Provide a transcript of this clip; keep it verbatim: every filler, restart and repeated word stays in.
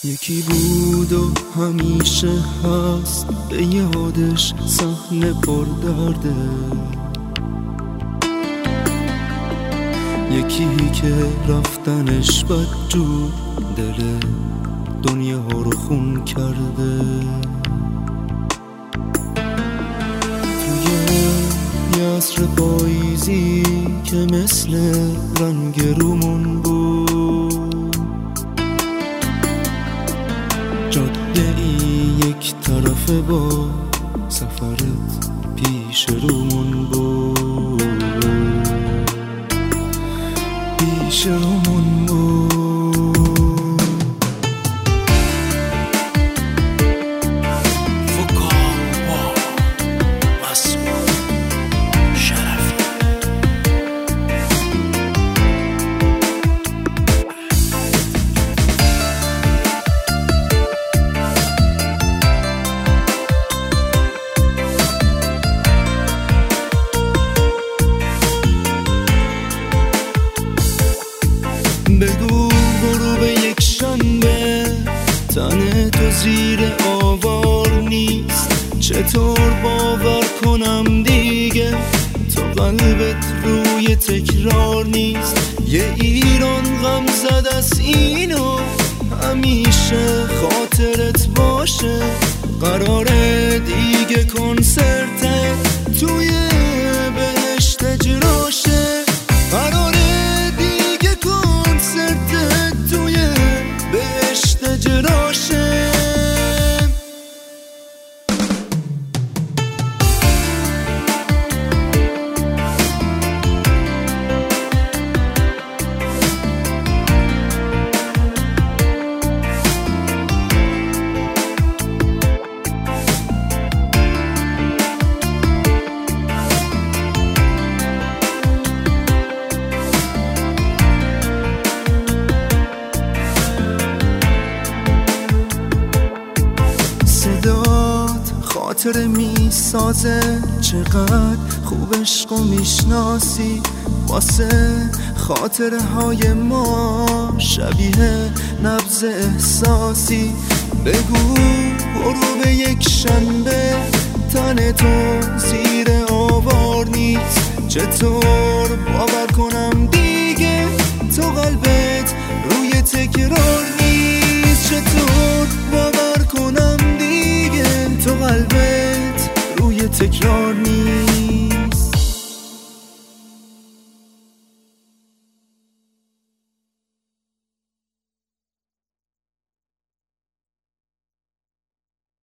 یکی بود و همیشه هست، به یادش صحنه پر درده. یکی که رفتنش بدجور دل دنیا رو خون کرده. توی یه عصر پاییزی که مثل رنگ رومون بود، جاده ای یک طرفه با سفرت پیش رومون بود، پیش رومون بود. بگو غروب یک شنبه تن تو زیر آوار نیست، چطور باور کنم دیگه تو قلبت روی تکرار نیست. یه ایران غم زده است اینو همیشه خاطرت باشه، قراره دیگه کنسرتت توی بهشت اجراشه، قراره توی بهشت اجراشه. خاطر می سازه چقدر خوب عشقو میشناسی، واسه خاطره های ما شبیه نبض احساسی. بگو غروب یک شنبه تن تو زیر آوار نیست، چطور باور کنم دیگه تو قلبت روی تکرار نیست، چطور باور کنم دیگه تو قلبت روی تکرار نیست.